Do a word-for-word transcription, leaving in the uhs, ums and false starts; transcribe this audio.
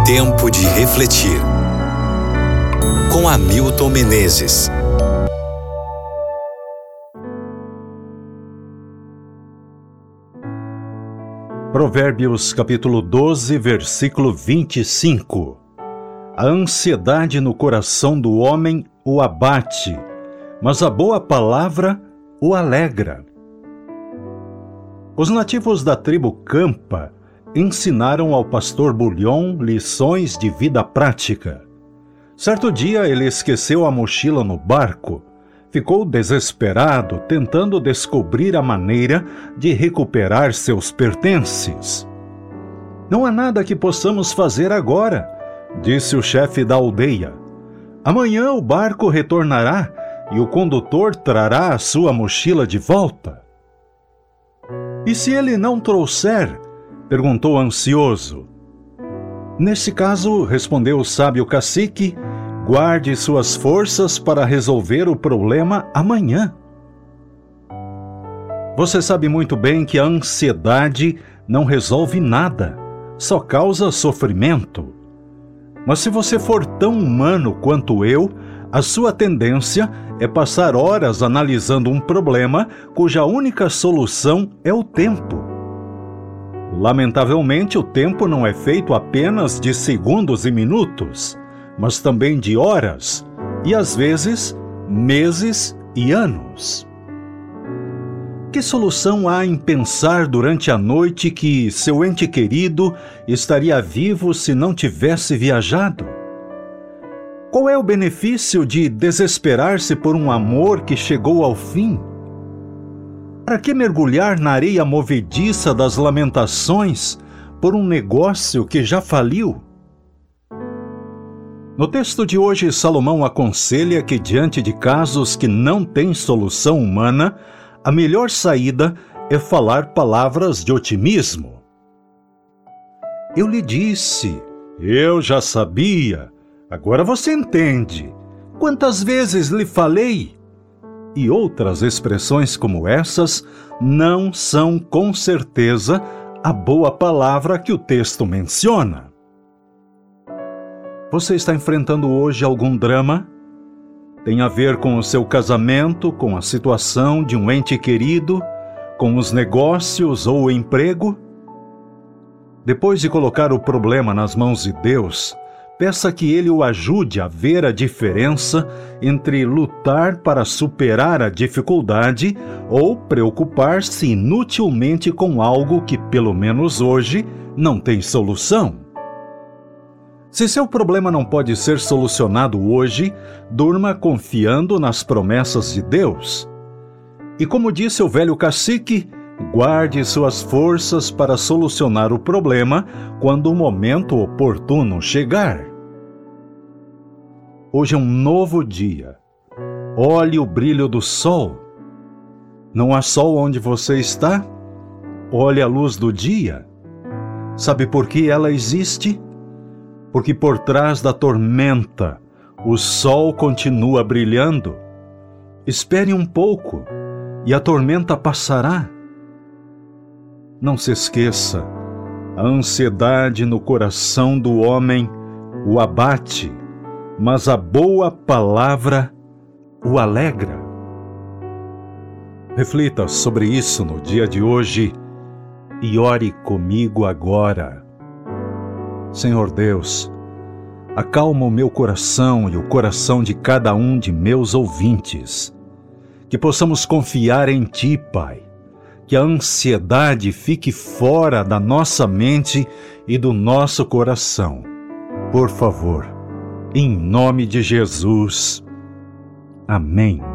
Tempo de refletir. Com Hamilton Menezes. Provérbios capítulo doze, versículo vinte e cinco. A ansiedade no coração do homem o abate, mas a boa palavra o alegra. Os nativos da tribo Campa ensinaram ao pastor Bullion lições de vida prática. Certo dia ele esqueceu a mochila no barco. Ficou desesperado, tentando descobrir a maneira de recuperar seus pertences. Não há nada que possamos fazer agora, disse o chefe da aldeia. Amanhã o barco retornará e o condutor trará a sua mochila de volta. E se ele não trouxer? Perguntou ansioso. Nesse caso, respondeu o sábio cacique, guarde suas forças para resolver o problema amanhã. Você sabe muito bem que a ansiedade não resolve nada, só causa sofrimento. Mas se você for tão humano quanto eu, a sua tendência é passar horas analisando um problema cuja única solução é o tempo. Lamentavelmente, o tempo não é feito apenas de segundos e minutos, mas também de horas, e às vezes, meses e anos. Que solução há em pensar durante a noite que seu ente querido estaria vivo se não tivesse viajado? Qual é o benefício de desesperar-se por um amor que chegou ao fim? Para que mergulhar na areia movediça das lamentações por um negócio que já faliu? No texto de hoje, Salomão aconselha que, diante de casos que não têm solução humana, a melhor saída é falar palavras de otimismo. Eu lhe disse, eu já sabia, agora você entende. Quantas vezes lhe falei? E outras expressões como essas não são, com certeza, a boa palavra que o texto menciona. Você está enfrentando hoje algum drama? Tem a ver com o seu casamento, com a situação de um ente querido, com os negócios ou o emprego? Depois de colocar o problema nas mãos de Deus, peça que Ele o ajude a ver a diferença entre lutar para superar a dificuldade ou preocupar-se inutilmente com algo que, pelo menos hoje, não tem solução. Se seu problema não pode ser solucionado hoje, durma confiando nas promessas de Deus. E como disse o velho cacique, guarde suas forças para solucionar o problema quando o momento oportuno chegar. Hoje é um novo dia. Olhe o brilho do sol. Não há sol onde você está? Olhe a luz do dia. Sabe por que ela existe? Porque por trás da tormenta, o sol continua brilhando. Espere um pouco e a tormenta passará. Não se esqueça, a ansiedade no coração do homem o abate, mas a boa palavra o alegra. Reflita sobre isso no dia de hoje e ore comigo agora. Senhor Deus, acalma o meu coração e o coração de cada um de meus ouvintes. Que possamos confiar em Ti, Pai. Que a ansiedade fique fora da nossa mente e do nosso coração. Por favor, em nome de Jesus. Amém.